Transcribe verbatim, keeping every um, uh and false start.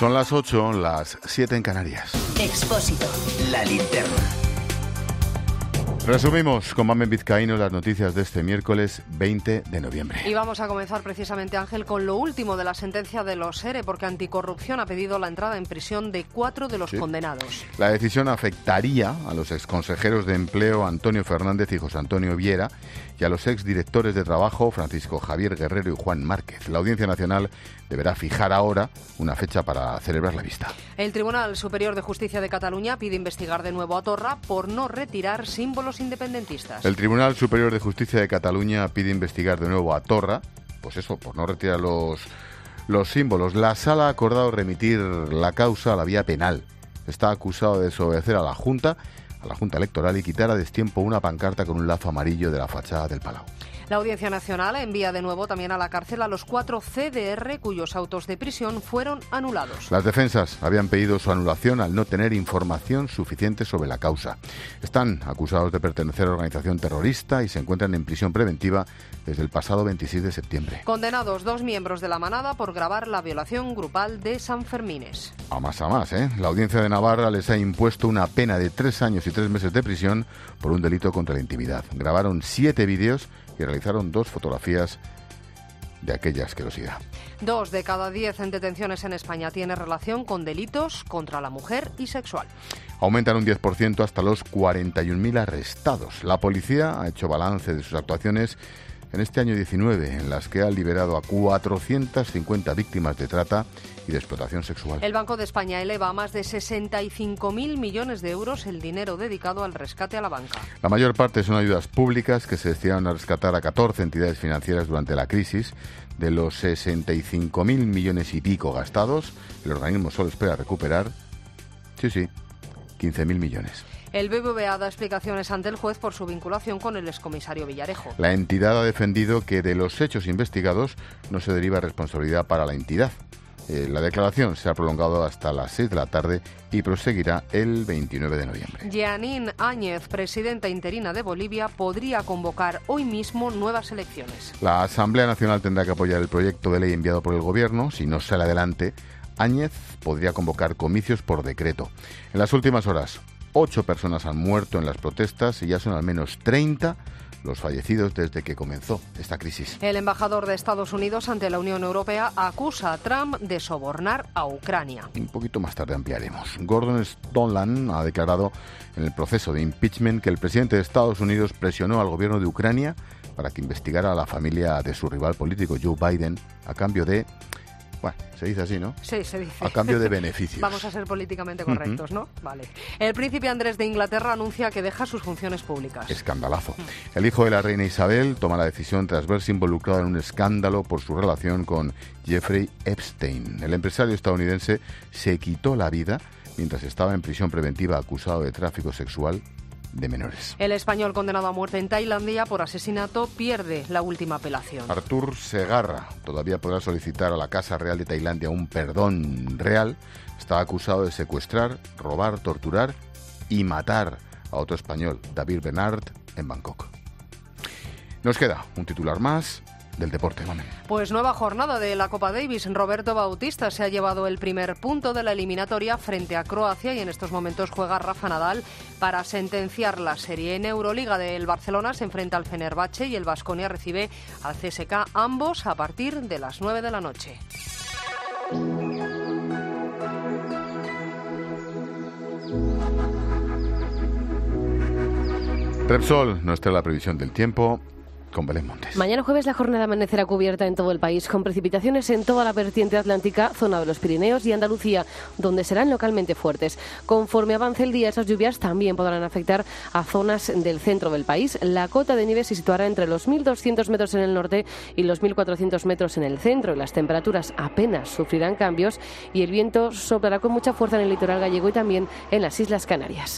Son las ocho, las siete en Canarias. Expósito. La linterna. Resumimos con Mamen Vizcaíno las noticias de este miércoles veinte de noviembre. Y vamos a comenzar precisamente, Ángel, con lo último de la sentencia de los ERE, porque Anticorrupción ha pedido la entrada en prisión de cuatro de los sí. condenados. La decisión afectaría a los exconsejeros de Empleo Antonio Fernández y José Antonio Viera y a los exdirectores de Trabajo Francisco Javier Guerrero y Juan Márquez. La Audiencia Nacional deberá fijar ahora una fecha para celebrar la vista. El Tribunal Superior de Justicia de Cataluña pide investigar de nuevo a Torra por no retirar símbolos independentistas. El Tribunal Superior de Justicia de Cataluña pide investigar de nuevo a Torra, pues eso, por no retirar los, los símbolos. La Sala ha acordado remitir la causa a la vía penal. Está acusado de desobedecer a la Junta, a la Junta Electoral y quitar a destiempo una pancarta con un lazo amarillo de la fachada del Palau. La Audiencia Nacional envía de nuevo también a la cárcel a los cuatro C D R cuyos autos de prisión fueron anulados. Las defensas habían pedido su anulación al no tener información suficiente sobre la causa. Están acusados de pertenecer a organización terrorista y se encuentran en prisión preventiva desde el pasado veintiséis de septiembre. Condenados dos miembros de la manada por grabar la violación grupal de Sanfermines. A más a más, ¿eh? La Audiencia de Navarra les ha impuesto una pena de tres años y tres meses de prisión por un delito contra la intimidad. Grabaron siete vídeos y realizaron dos fotografías de aquella asquerosidad. Dos de cada diez en detenciones en España tiene relación con delitos contra la mujer y sexual. Aumentan un diez por ciento hasta los cuarenta y un mil arrestados. La policía ha hecho balance de sus actuaciones en este año diecinueve, en las que ha liberado a cuatrocientas cincuenta víctimas de trata y de explotación sexual. El Banco de España eleva a más de sesenta y cinco mil millones de euros el dinero dedicado al rescate a la banca. La mayor parte son ayudas públicas que se destinaron a rescatar a catorce entidades financieras durante la crisis. De los sesenta y cinco mil millones y pico gastados, el organismo solo espera recuperar, sí, sí, quince mil millones. El B B V A da explicaciones ante el juez por su vinculación con el excomisario Villarejo. La entidad ha defendido que de los hechos investigados no se deriva responsabilidad para la entidad. Eh, la declaración se ha prolongado hasta las seis de la tarde y proseguirá el veintinueve de noviembre. Jeanine Áñez, presidenta interina de Bolivia, podría convocar hoy mismo nuevas elecciones. La Asamblea Nacional tendrá que apoyar el proyecto de ley enviado por el Gobierno. Si no sale adelante, Áñez podría convocar comicios por decreto. En las últimas horas, ocho personas han muerto en las protestas y ya son al menos treinta los fallecidos desde que comenzó esta crisis. El embajador de Estados Unidos ante la Unión Europea acusa a Trump de sobornar a Ucrania. Un poquito más tarde ampliaremos. Gordon Sondland ha declarado en el proceso de impeachment que el presidente de Estados Unidos presionó al gobierno de Ucrania para que investigara a la familia de su rival político Joe Biden a cambio de... Bueno, se dice así, ¿no? Sí, se dice. A cambio de beneficios. Vamos a ser políticamente correctos, ¿no? Vale. El príncipe Andrés de Inglaterra anuncia que deja sus funciones públicas. Escandalazo. El hijo de la reina Isabel toma la decisión tras verse involucrado en un escándalo por su relación con Jeffrey Epstein. El empresario estadounidense se quitó la vida mientras estaba en prisión preventiva acusado de tráfico sexual de menores. El español condenado a muerte en Tailandia por asesinato pierde la última apelación. Artur Segarra todavía podrá solicitar a la Casa Real de Tailandia un perdón real. Está acusado de secuestrar, robar, torturar y matar a otro español, David Bernard, en Bangkok. Nos queda un titular más del deporte, Mamen. Pues nueva jornada de la Copa Davis. Roberto Bautista se ha llevado el primer punto de la eliminatoria frente a Croacia y en estos momentos juega Rafa Nadal para sentenciar la serie. En Euroliga del Barcelona se enfrenta al Fenerbahce y el Baskonia recibe al C S K, ambos a partir de las nueve de la noche. Repsol nos trae la previsión del tiempo con Belén Montes. Mañana jueves la jornada amanecerá cubierta en todo el país, con precipitaciones en toda la vertiente atlántica, zona de los Pirineos y Andalucía, donde serán localmente fuertes. Conforme avance el día, esas lluvias también podrán afectar a zonas del centro del país. La cota de nieve se situará entre los mil doscientos metros en el norte y los mil cuatrocientos metros en el centro. Las temperaturas apenas sufrirán cambios y el viento soplará con mucha fuerza en el litoral gallego y también en las Islas Canarias.